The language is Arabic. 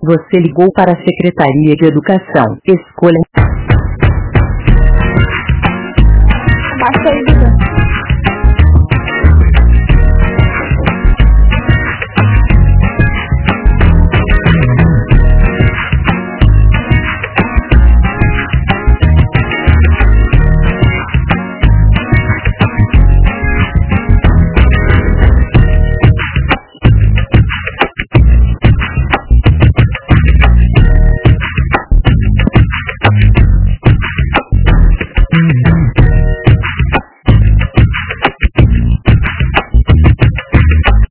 Você ligou para a Secretaria de Educação. Escolha. Basta